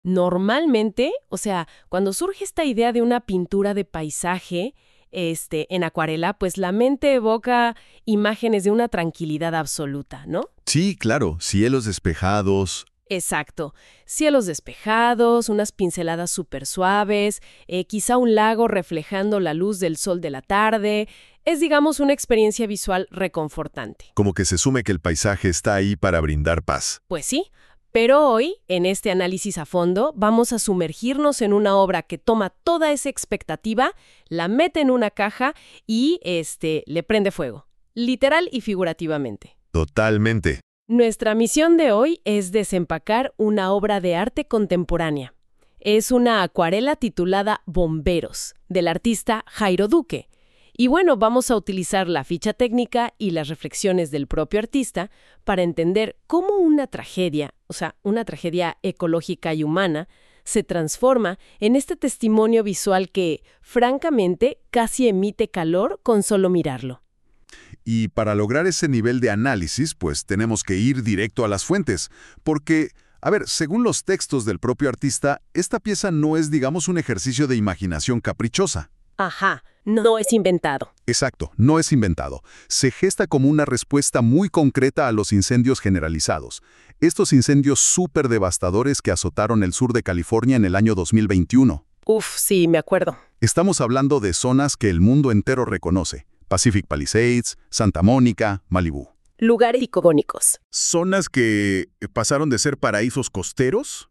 Normalmente, o sea, cuando surge esta idea de una pintura de paisaje, en acuarela, pues la mente evoca imágenes de una tranquilidad absoluta, ¿no? Sí, claro, cielos despejados. Exacto. Cielos despejados, unas pinceladas súper suaves, quizá un lago reflejando la luz del sol de la tarde. Es, digamos, una experiencia visual reconfortante. Como que se sume que el paisaje está ahí para brindar paz. Pues sí, pero hoy, en este análisis a fondo, vamos a sumergirnos en una obra que toma toda esa expectativa, la mete en una caja y, le prende fuego. Literal y figurativamente. Totalmente. Nuestra misión de hoy es desempacar una obra de arte contemporánea. Es una acuarela titulada Bomberos, del artista Jairo Duque. Y bueno, vamos a utilizar la ficha técnica y las reflexiones del propio artista para entender cómo una tragedia, o sea, una tragedia ecológica y humana, se transforma en este testimonio visual que, francamente, casi emite calor con solo mirarlo. Y para lograr ese nivel de análisis, pues tenemos que ir directo a las fuentes, porque, a ver, según los textos del propio artista, esta pieza no es, digamos, un ejercicio de imaginación caprichosa. Ajá, no es inventado. Exacto, no es inventado. Se gesta como una respuesta muy concreta a los incendios generalizados. Estos incendios súper devastadores que azotaron el sur de California en el año 2021. Uf, sí, me acuerdo. Estamos hablando de zonas que el mundo entero reconoce. Pacific Palisades, Santa Mónica, Malibú. Lugares icónicos. Zonas que pasaron de ser paraísos costeros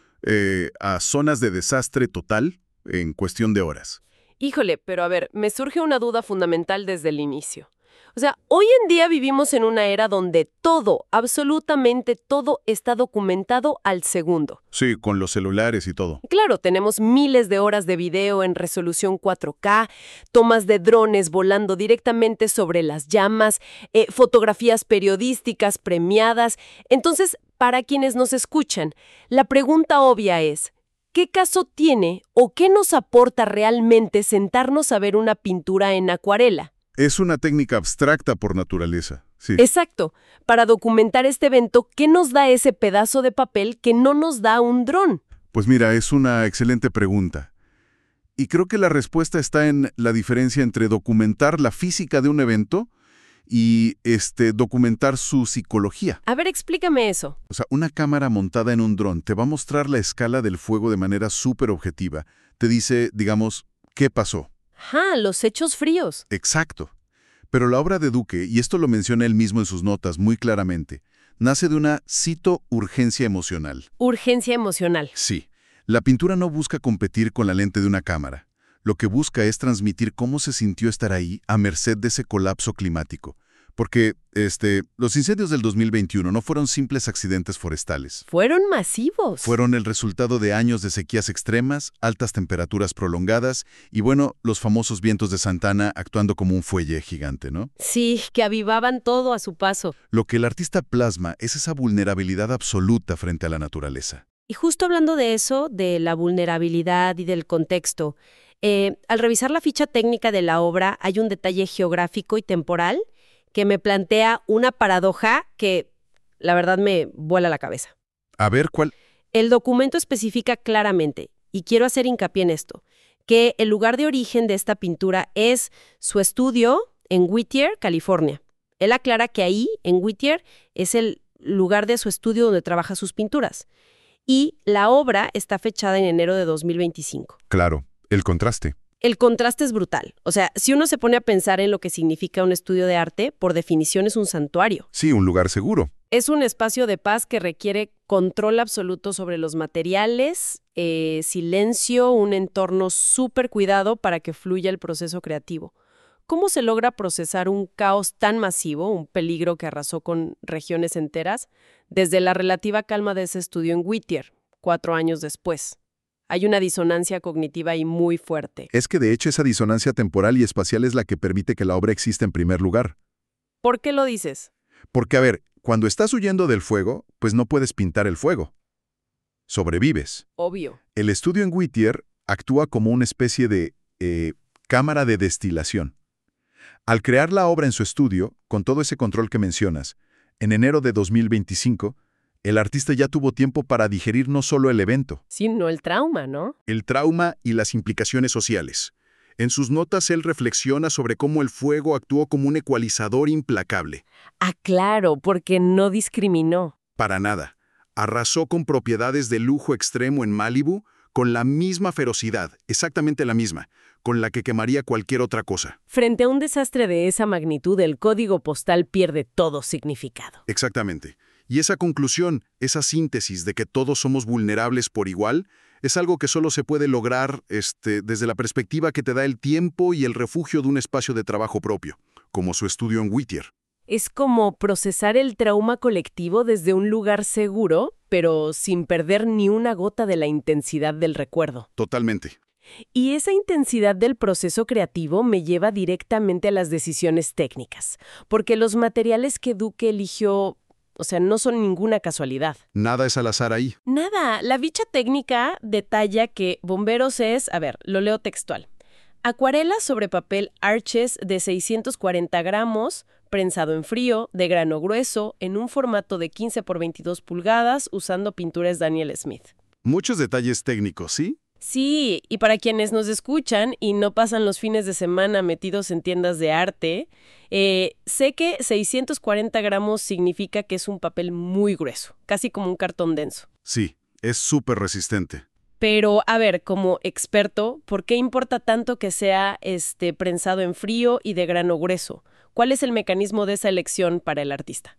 a zonas de desastre total en cuestión de horas. Híjole, pero a ver, me surge una duda fundamental desde el inicio. O sea, hoy en día vivimos en una era donde todo, absolutamente todo, está documentado al segundo. Sí, con los celulares y todo. Claro, tenemos miles de horas de video en resolución 4K, tomas de drones volando directamente sobre las llamas, fotografías periodísticas premiadas. Entonces, para quienes nos escuchan, la pregunta obvia es, ¿qué caso tiene o qué nos aporta realmente sentarnos a ver una pintura en acuarela? Es una técnica abstracta por naturaleza, sí. Exacto. Para documentar este evento, ¿qué nos da ese pedazo de papel que no nos da un dron? Pues mira, es una excelente pregunta. Y creo que la respuesta está en la diferencia entre documentar la física de un evento y documentar su psicología. A ver, explícame eso. O sea, una cámara montada en un dron te va a mostrar la escala del fuego de manera súper objetiva. Te dice, digamos, ¿qué pasó? Ajá, los hechos fríos. Exacto. Pero la obra de Duque, y esto lo menciona él mismo en sus notas muy claramente, nace de una, cito, urgencia emocional. Urgencia emocional. Sí. La pintura no busca competir con la lente de una cámara. Lo que busca es transmitir cómo se sintió estar ahí a merced de ese colapso climático. Porque, los incendios del 2021 no fueron simples accidentes forestales. Fueron masivos. Fueron el resultado de años de sequías extremas, altas temperaturas prolongadas y, bueno, los famosos vientos de Santana actuando como un fuelle gigante, ¿no? Sí, que avivaban todo a su paso. Lo que el artista plasma es esa vulnerabilidad absoluta frente a la naturaleza. Y justo hablando de eso, de la vulnerabilidad y del contexto, al revisar la ficha técnica de la obra hay un detalle geográfico y temporal que me plantea una paradoja que, la verdad, me vuela la cabeza. A ver, ¿cuál? El documento especifica claramente, y quiero hacer hincapié en esto, que el lugar de origen de esta pintura es su estudio en Whittier, California. Él aclara que ahí, en Whittier, es el lugar de su estudio donde trabaja sus pinturas. Y la obra está fechada en enero de 2025. Claro, el contraste. El contraste es brutal. O sea, si uno se pone a pensar en lo que significa un estudio de arte, por definición es un santuario. Sí, un lugar seguro. Es un espacio de paz que requiere control absoluto sobre los materiales, silencio, un entorno súper cuidado para que fluya el proceso creativo. ¿Cómo se logra procesar un caos tan masivo, un peligro que arrasó con regiones enteras, desde la relativa calma de ese estudio en Whittier, 4 años después? Hay una disonancia cognitiva y muy fuerte. Es que de hecho esa disonancia temporal y espacial es la que permite que la obra exista en primer lugar. ¿Por qué lo dices? Porque, a ver, cuando estás huyendo del fuego, pues no puedes pintar el fuego. Sobrevives. Obvio. El estudio en Whittier actúa como una especie de cámara de destilación. Al crear la obra en su estudio, con todo ese control que mencionas, en enero de 2025, El artista ya tuvo tiempo para digerir no solo el evento, Sino el trauma, ¿no? el trauma y las implicaciones sociales. En sus notas él reflexiona sobre cómo el fuego actuó como un ecualizador implacable. Ah, claro, porque no discriminó. Para nada. Arrasó con propiedades de lujo extremo en Malibu con la misma ferocidad, exactamente la misma, con la que quemaría cualquier otra cosa. Frente a un desastre de esa magnitud, el código postal pierde todo significado. Exactamente. Y esa conclusión, esa síntesis de que todos somos vulnerables por igual, es algo que solo se puede lograr desde la perspectiva que te da el tiempo y el refugio de un espacio de trabajo propio, como su estudio en Whittier. Es como procesar el trauma colectivo desde un lugar seguro, pero sin perder ni una gota de la intensidad del recuerdo. Totalmente. Y esa intensidad del proceso creativo me lleva directamente a las decisiones técnicas, porque los materiales que Duque eligió, no son ninguna casualidad. Nada es al azar ahí. Nada, la ficha técnica detalla que Bomberos es, lo leo textual, acuarela sobre papel Arches de 640 gramos, prensado en frío, de grano grueso, en un formato de 15 por 22 pulgadas, usando pinturas Daniel Smith. Muchos detalles técnicos, ¿sí? Sí, y para quienes nos escuchan y no pasan los fines de semana metidos en tiendas de arte, sé que 640 gramos significa que es un papel muy grueso, casi como un cartón denso. Sí, es súper resistente. Pero, como experto, ¿por qué importa tanto que sea prensado en frío y de grano grueso? ¿Cuál es el mecanismo de esa elección para el artista?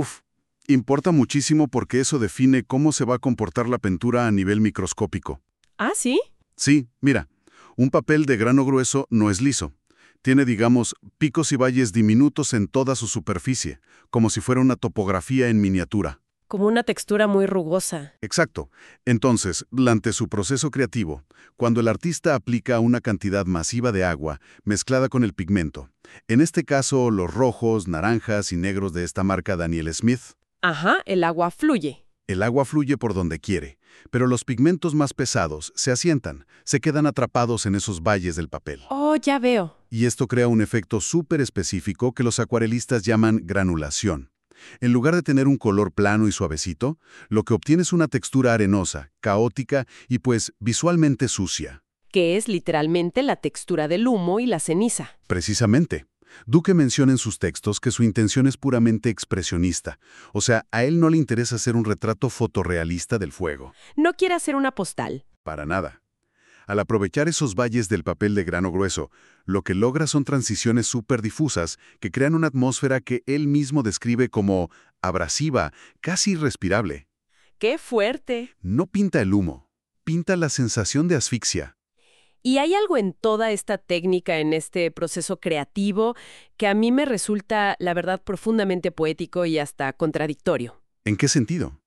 Importa muchísimo porque eso define cómo se va a comportar la pintura a nivel microscópico. ¿Ah, sí? Sí, mira, un papel de grano grueso no es liso. Tiene, digamos, picos y valles diminutos en toda su superficie, como si fuera una topografía en miniatura. Como una textura muy rugosa. Exacto. Entonces, durante su proceso creativo, cuando el artista aplica una cantidad masiva de agua mezclada con el pigmento, en este caso los rojos, naranjas y negros de esta marca Daniel Smith, Ajá, el agua fluye. el agua fluye por donde quiere, pero los pigmentos más pesados se asientan, se quedan atrapados en esos valles del papel. Oh, ya veo. Y esto crea un efecto súper específico que los acuarelistas llaman granulación. En lugar de tener un color plano y suavecito, lo que obtiene es una textura arenosa, caótica y pues visualmente sucia. Que es literalmente la textura del humo y la ceniza. Precisamente. Duque menciona en sus textos que su intención es puramente expresionista, o sea, a él no le interesa hacer un retrato fotorrealista del fuego. No quiere hacer una postal. Para nada. Al aprovechar esos valles del papel de grano grueso, lo que logra son transiciones súper difusas que crean una atmósfera que él mismo describe como abrasiva, casi irrespirable. ¡Qué fuerte! No pinta el humo, pinta la sensación de asfixia. Y hay algo en toda esta técnica, en este proceso creativo, que a mí me resulta, la verdad, profundamente poético y hasta contradictorio. ¿En qué sentido?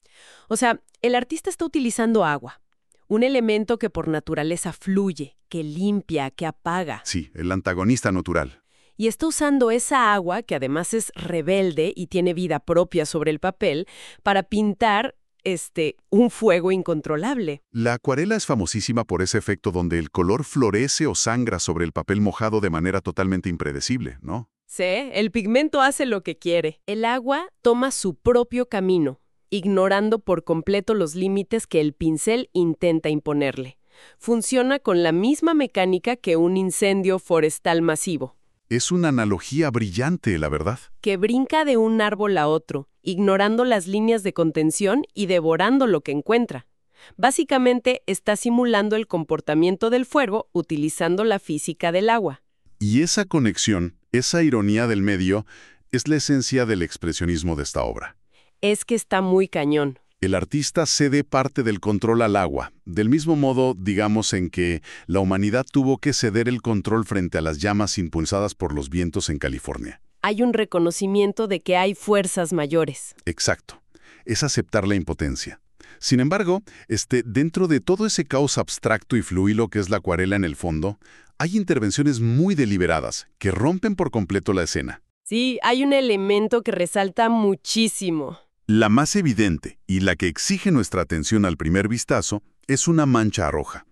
El artista está utilizando agua, un elemento que por naturaleza fluye, que limpia, que apaga. Sí, el antagonista natural. Y está usando esa agua, que además es rebelde y tiene vida propia sobre el papel, para pintar un fuego incontrolable. La acuarela es famosísima por ese efecto donde el color florece o sangra sobre el papel mojado de manera totalmente impredecible, ¿no? Sí, el pigmento hace lo que quiere. El agua toma su propio camino, ignorando por completo los límites que el pincel intenta imponerle. Funciona con la misma mecánica que un incendio forestal masivo. Es una analogía brillante, la verdad. Que brinca de un árbol a otro, ignorando las líneas de contención y devorando lo que encuentra. Básicamente está simulando el comportamiento del fuego utilizando la física del agua. Y esa conexión, esa ironía del medio, es la esencia del expresionismo de esta obra. Es que está muy cañón. El artista cede parte del control al agua, del mismo modo, digamos, en que la humanidad tuvo que ceder el control frente a las llamas impulsadas por los vientos en California. Hay un reconocimiento de que hay fuerzas mayores. Exacto. Es aceptar la impotencia. Sin embargo, dentro de todo ese caos abstracto y fluido que es la acuarela en el fondo, hay intervenciones muy deliberadas que rompen por completo la escena. Sí, hay un elemento que resalta muchísimo. La más evidente y la que exige nuestra atención al primer vistazo es una mancha roja,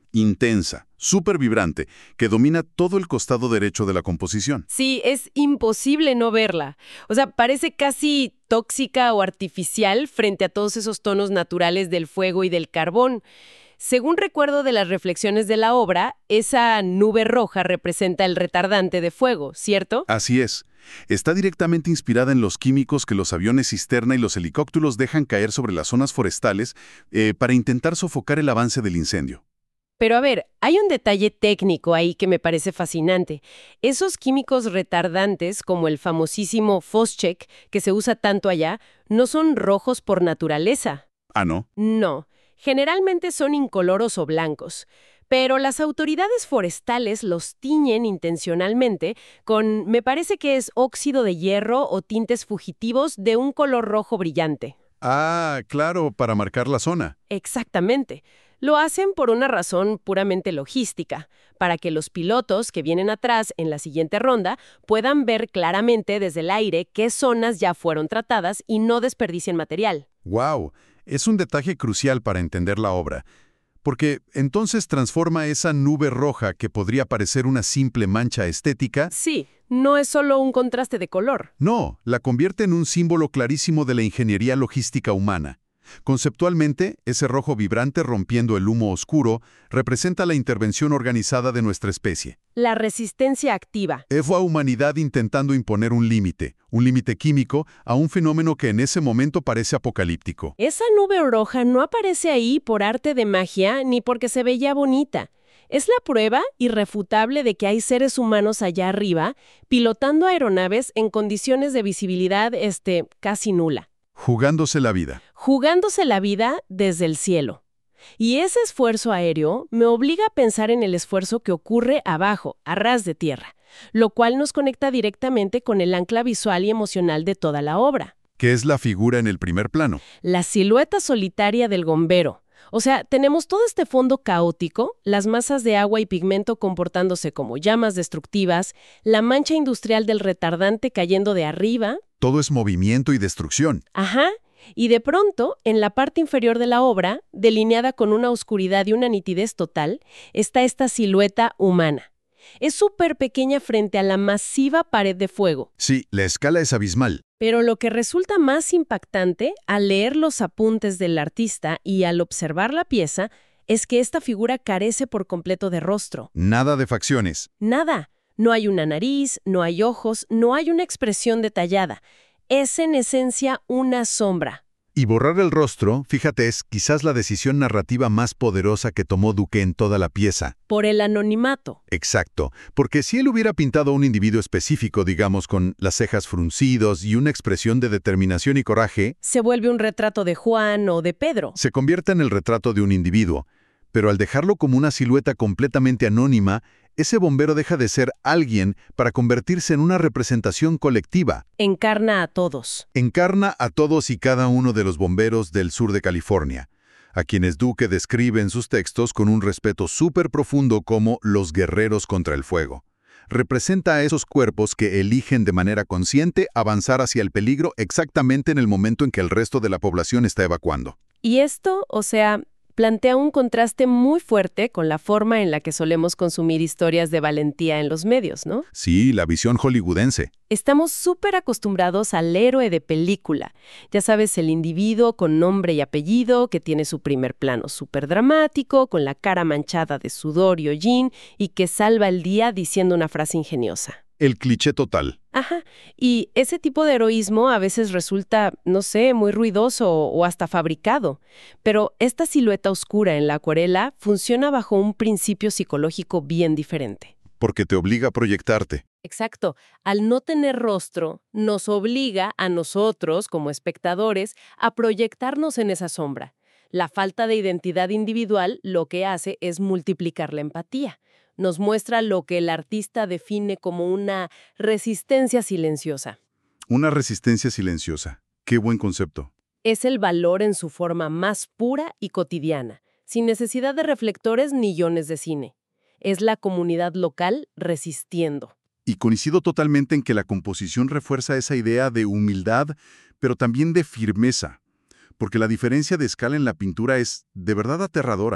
intensa, súper vibrante, que domina todo el costado derecho de la composición. Sí, es imposible no verla. O sea, parece casi tóxica o artificial frente a todos esos tonos naturales del fuego y del carbón. Según recuerdo de las reflexiones de la obra, esa nube roja representa el retardante de fuego, ¿cierto? Así es. Está directamente inspirada en los químicos que los aviones cisterna y los helicópteros dejan caer sobre las zonas forestales para intentar sofocar el avance del incendio. Pero a ver, hay un detalle técnico ahí que me parece fascinante. Esos químicos retardantes, como el famosísimo Phosgene, que se usa tanto allá, no son rojos por naturaleza. Ah, ¿no? No, generalmente son incoloros o blancos. Pero las autoridades forestales los tiñen intencionalmente con, me parece que es óxido de hierro o tintes fugitivos de un color rojo brillante. Ah, claro, para marcar la zona. Exactamente. Lo hacen por una razón puramente logística, para que los pilotos que vienen atrás en la siguiente ronda puedan ver claramente desde el aire qué zonas ya fueron tratadas y no desperdicien material. ¡Wow! Es un detalle crucial para entender la obra, porque entonces transforma esa nube roja que podría parecer una simple mancha estética. Sí, no es solo un contraste de color. No, la convierte en un símbolo clarísimo de la ingeniería logística humana. Conceptualmente, ese rojo vibrante rompiendo el humo oscuro representa la intervención organizada de nuestra especie. La resistencia activa. Es la humanidad intentando imponer un límite químico, a un fenómeno que en ese momento parece apocalíptico. Esa nube roja no aparece ahí por arte de magia ni porque se veía bonita. Es la prueba irrefutable de que hay seres humanos allá arriba pilotando aeronaves en condiciones de visibilidad casi nula. Jugándose la vida. Jugándose la vida desde el cielo. Y ese esfuerzo aéreo me obliga a pensar en el esfuerzo que ocurre abajo, a ras de tierra, lo cual nos conecta directamente con el ancla visual y emocional de toda la obra. ¿Qué es la figura en el primer plano? La silueta solitaria del bombero. O sea, tenemos todo este fondo caótico, las masas de agua y pigmento comportándose como llamas destructivas, la mancha industrial del retardante cayendo de arriba. Todo es movimiento y destrucción. Ajá. Y de pronto, en la parte inferior de la obra, delineada con una oscuridad y una nitidez total, está esta silueta humana. Es súper pequeña frente a la masiva pared de fuego. Sí, la escala es abismal. Pero lo que resulta más impactante al leer los apuntes del artista y al observar la pieza es que esta figura carece por completo de rostro. Nada de facciones. Nada. No hay una nariz, no hay ojos, no hay una expresión detallada. Es en esencia una sombra. Y borrar el rostro, fíjate, es quizás la decisión narrativa más poderosa que tomó Duque en toda la pieza. Por el anonimato. Exacto, porque si él hubiera pintado a un individuo específico, digamos, con las cejas fruncidos y una expresión de determinación y coraje, se vuelve un retrato de Juan o de Pedro. Se convierte en el retrato de un individuo. Pero al dejarlo como una silueta completamente anónima, ese bombero deja de ser alguien para convertirse en una representación colectiva. Encarna a todos. Encarna a todos y cada uno de los bomberos del sur de California, a quienes Duque describe en sus textos con un respeto súper profundo como los guerreros contra el fuego. Representa a esos cuerpos que eligen de manera consciente avanzar hacia el peligro exactamente en el momento en que el resto de la población está evacuando. Y esto, plantea un contraste muy fuerte con la forma en la que solemos consumir historias de valentía en los medios, ¿no? Sí, la visión hollywoodense. Estamos súper acostumbrados al héroe de película. Ya sabes, el individuo con nombre y apellido que tiene su primer plano súper dramático, con la cara manchada de sudor y hollín y que salva el día diciendo una frase ingeniosa. El cliché total. Ajá, y ese tipo de heroísmo a veces resulta, muy ruidoso o hasta fabricado. Pero esta silueta oscura en la acuarela funciona bajo un principio psicológico bien diferente. Porque te obliga a proyectarte. Exacto. Al no tener rostro, nos obliga a nosotros, como espectadores, a proyectarnos en esa sombra. La falta de identidad individual lo que hace es multiplicar la empatía. Nos muestra lo que el artista define como una resistencia silenciosa. Una resistencia silenciosa. Qué buen concepto. Es el valor en su forma más pura y cotidiana, sin necesidad de reflectores ni guiones de cine. Es la comunidad local resistiendo. Y coincido totalmente en que la composición refuerza esa idea de humildad, pero también de firmeza, porque la diferencia de escala en la pintura es de verdad aterradora.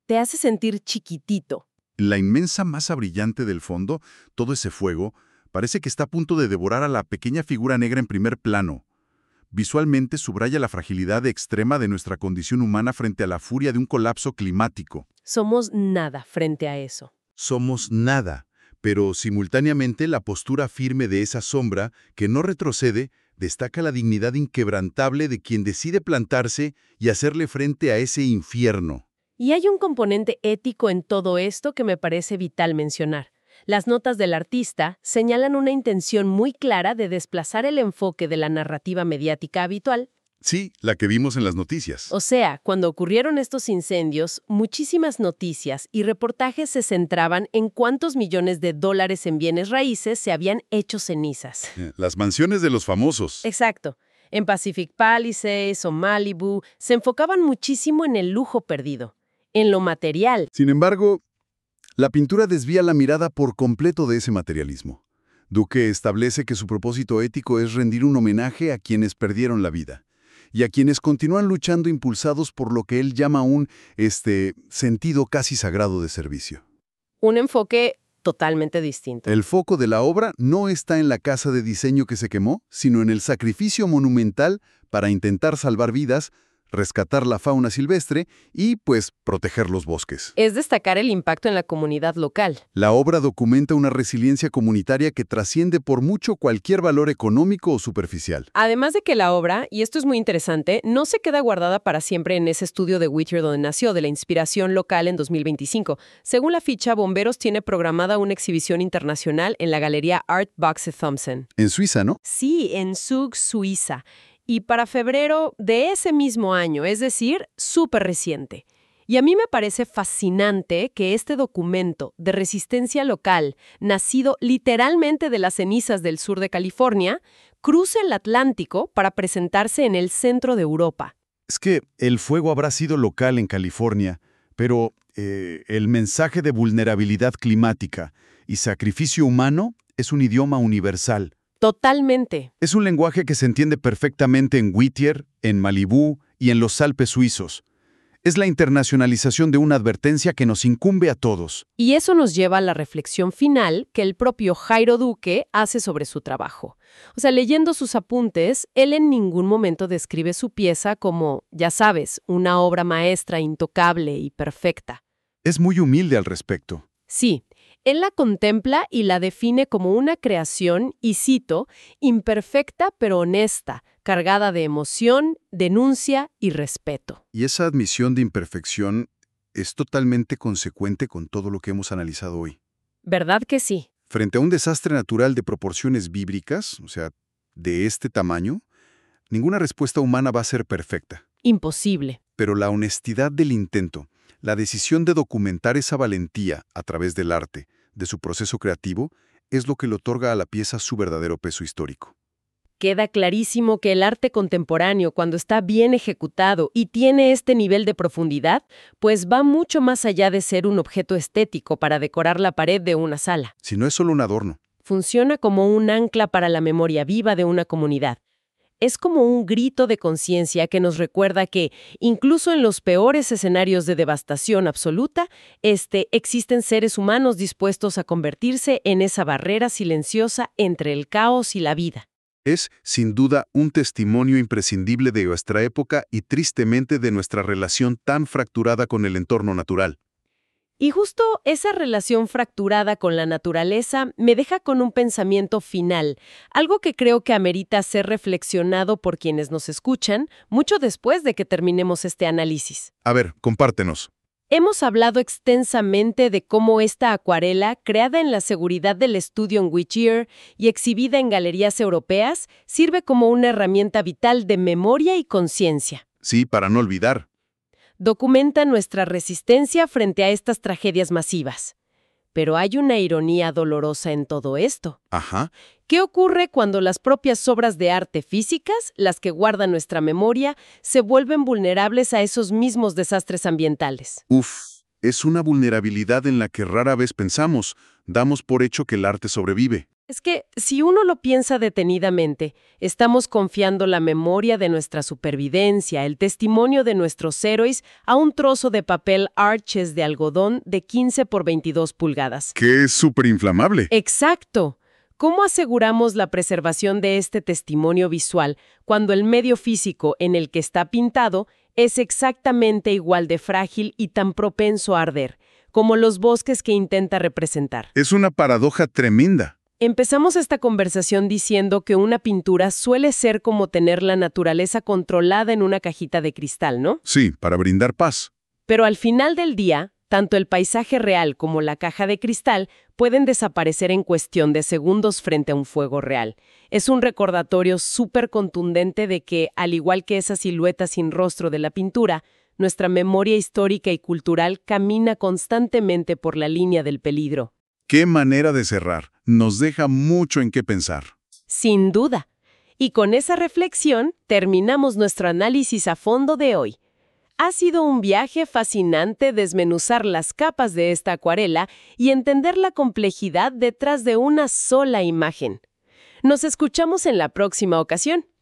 Te hace sentir chiquitito. La inmensa masa brillante del fondo, todo ese fuego, parece que está a punto de devorar a la pequeña figura negra en primer plano. Visualmente subraya la fragilidad extrema de nuestra condición humana frente a la furia de un colapso climático. Somos nada frente a eso. Somos nada, pero simultáneamente la postura firme de esa sombra, que no retrocede, destaca la dignidad inquebrantable de quien decide plantarse y hacerle frente a ese infierno. Y hay un componente ético en todo esto que me parece vital mencionar. Las notas del artista señalan una intención muy clara de desplazar el enfoque de la narrativa mediática habitual. Sí, la que vimos en las noticias. O sea, cuando ocurrieron estos incendios, muchísimas noticias y reportajes se centraban en cuántos millones de dólares en bienes raíces se habían hecho cenizas. Las mansiones de los famosos. Exacto. En Pacific Palisades o Malibu se enfocaban muchísimo en el lujo perdido, en lo material. Sin embargo, la pintura desvía la mirada por completo de ese materialismo. Duque establece que su propósito ético es rendir un homenaje a quienes perdieron la vida y a quienes continúan luchando impulsados por lo que él llama un sentido casi sagrado de servicio. Un enfoque totalmente distinto. El foco de la obra no está en la casa de diseño que se quemó, sino en el sacrificio monumental para intentar salvar vidas, rescatar la fauna silvestre y, proteger los bosques. Es destacar el impacto en la comunidad local. La obra documenta una resiliencia comunitaria que trasciende por mucho cualquier valor económico o superficial. Además de que la obra, y esto es muy interesante, no se queda guardada para siempre en ese estudio de Whittier donde nació, de la inspiración local en 2025. Según la ficha, Bomberos tiene programada una exhibición internacional en la galería Art Boxe Thompson. En Suiza, ¿no? Sí, en Zug, Suiza. Y para febrero de ese mismo año, es decir, súper reciente. Y a mí me parece fascinante que este documento de resistencia local, nacido literalmente de las cenizas del sur de California, cruce el Atlántico para presentarse en el centro de Europa. Es que el fuego habrá sido local en California, pero el mensaje de vulnerabilidad climática y sacrificio humano es un idioma universal. Totalmente. Es un lenguaje que se entiende perfectamente en Whittier, en Malibú y en los Alpes suizos. Es la internacionalización de una advertencia que nos incumbe a todos. Y eso nos lleva a la reflexión final que el propio Jairo Duque hace sobre su trabajo. O sea, leyendo sus apuntes, él en ningún momento describe su pieza como, ya sabes, una obra maestra intocable y perfecta. Es muy humilde al respecto. Sí. Él la contempla y la define como una creación, y cito, imperfecta pero honesta, cargada de emoción, denuncia y respeto. Y esa admisión de imperfección es totalmente consecuente con todo lo que hemos analizado hoy. ¿Verdad que sí? Frente a un desastre natural de proporciones bíblicas, o sea, de este tamaño, ninguna respuesta humana va a ser perfecta. Imposible. Pero la honestidad del intento, la decisión de documentar esa valentía a través del arte, de su proceso creativo, es lo que le otorga a la pieza su verdadero peso histórico. Queda clarísimo que el arte contemporáneo, cuando está bien ejecutado y tiene este nivel de profundidad, pues va mucho más allá de ser un objeto estético para decorar la pared de una sala. Si no es solo un adorno. Funciona como un ancla para la memoria viva de una comunidad. Es como un grito de conciencia que nos recuerda que, incluso en los peores escenarios de devastación absoluta, existen seres humanos dispuestos a convertirse en esa barrera silenciosa entre el caos y la vida. Es, sin duda, un testimonio imprescindible de nuestra época y tristemente de nuestra relación tan fracturada con el entorno natural. Y justo esa relación fracturada con la naturaleza me deja con un pensamiento final, algo que creo que amerita ser reflexionado por quienes nos escuchan mucho después de que terminemos este análisis. A ver, compártenos. Hemos hablado extensamente de cómo esta acuarela, creada en la seguridad del estudio en Whittier y exhibida en galerías europeas, sirve como una herramienta vital de memoria y conciencia. Sí, para no olvidar. Documenta nuestra resistencia frente a estas tragedias masivas. Pero hay una ironía dolorosa en todo esto. Ajá. ¿Qué ocurre cuando las propias obras de arte físicas, las que guardan nuestra memoria, se vuelven vulnerables a esos mismos desastres ambientales? Es una vulnerabilidad en la que rara vez pensamos. Damos por hecho que el arte sobrevive. Es que, si uno lo piensa detenidamente, estamos confiando la memoria de nuestra supervivencia, el testimonio de nuestros héroes, a un trozo de papel Arches de algodón de 15 por 22 pulgadas. Que es súper inflamable. ¡Exacto! ¿Cómo aseguramos la preservación de este testimonio visual cuando el medio físico en el que está pintado es exactamente igual de frágil y tan propenso a arder, como los bosques que intenta representar? Es una paradoja tremenda. Empezamos esta conversación diciendo que una pintura suele ser como tener la naturaleza controlada en una cajita de cristal, ¿no? Sí, para brindar paz. Pero al final del día, tanto el paisaje real como la caja de cristal pueden desaparecer en cuestión de segundos frente a un fuego real. Es un recordatorio súper contundente de que, al igual que esa silueta sin rostro de la pintura, nuestra memoria histórica y cultural camina constantemente por la línea del peligro. Qué manera de cerrar. Nos deja mucho en qué pensar. Sin duda. Y con esa reflexión terminamos nuestro análisis a fondo de hoy. Ha sido un viaje fascinante desmenuzar las capas de esta acuarela y entender la complejidad detrás de una sola imagen. Nos escuchamos en la próxima ocasión.